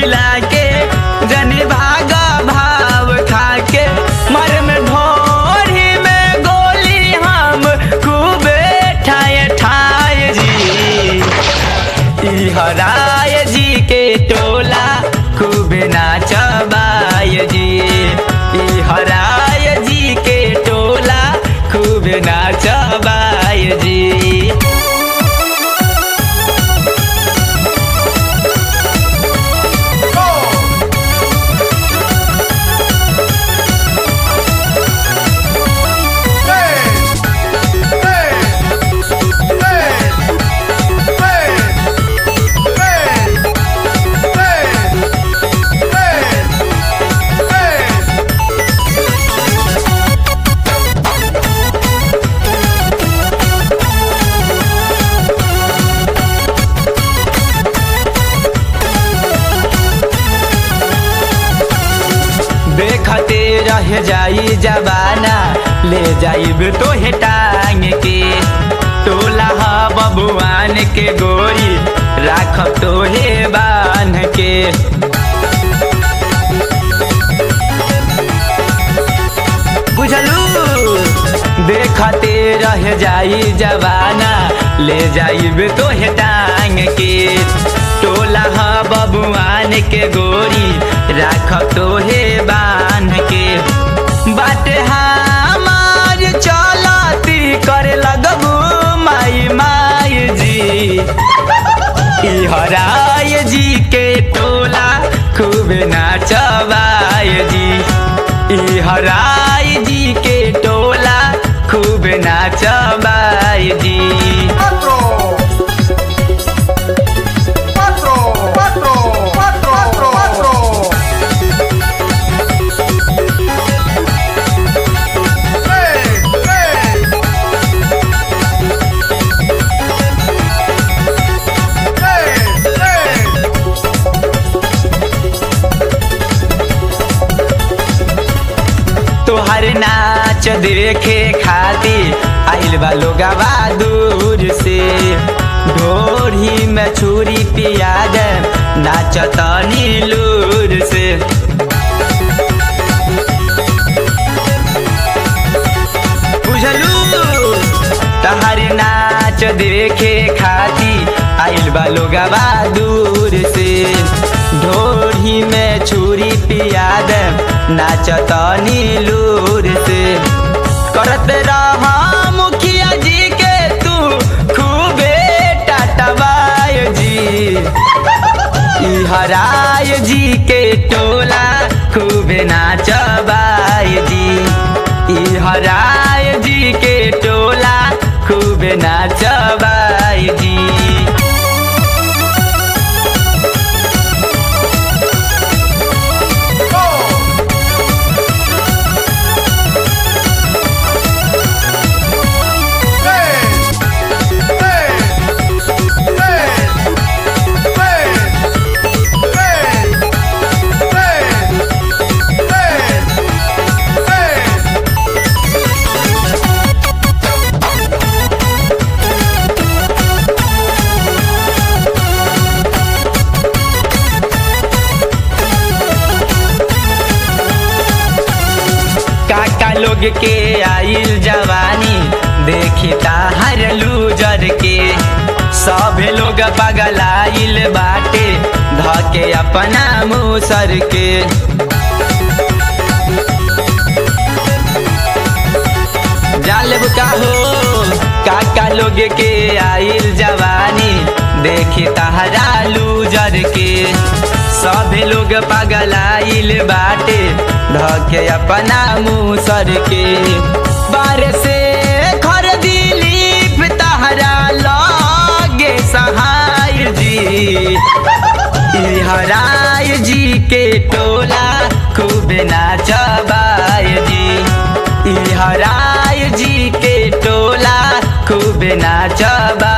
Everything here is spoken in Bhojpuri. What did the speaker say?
हिला के जनी भागा भाव खाके मर में ढोरी में गोली हम खूबे ठाए ठाए जी। ई हराय जी के टोला खूब नाचबाय जी। ई हराय जी के टोला खूब नाचबाय जी। देखते रह जाई जबाना ले जाइब तो हे टांग के। टोला हा बबुआन के गोरी राखब तो हे बांध के। बुझलू देखते रह जाई जबाना ले जाइब तो हे टांग के। टोला हा बबुआन के गोरी राखब तो हे बांध के। बाटे हमार चलती करे लगबू माई माई जी। ई हराय जी के टोला खूब नाचबाय जी। ई हराय जी के टोला खूब नाचबाय जी। तोहर नाच देखे खातिर आइल बा लोगवा दूर से। ढोरी में छुरी पिया दे नाचत नीलूर से। बुझलू तोहर नाच देखे खातिर आइल बा लोगवा दूर से। ढोरी में छुरी पिया दे नाचत नीलूर से। करत रहा मुखिया जी के तू खूबे टाटवाय जी। ई हराय जी के टोला खूबे नाचबाय जी। ई हराय जी के टोला खूबे नाचबाय जी। लोग के आइल जवानी देखी ताहर लूजर के। सब लोग पगलाइल बाटे धके अपना मुसर के। जालेब का हो काका लोग के आइल जवानी देखी ताहरा लूजर के। सब लोग पगलाइल बाटे धके अपना मुसर के। बार से खर दिलीप तहरा लगे सहाय जी। ई हराय जी के टोला खूब नाचबाय जी। ई हराय जी के टोला खूब नाचबाय।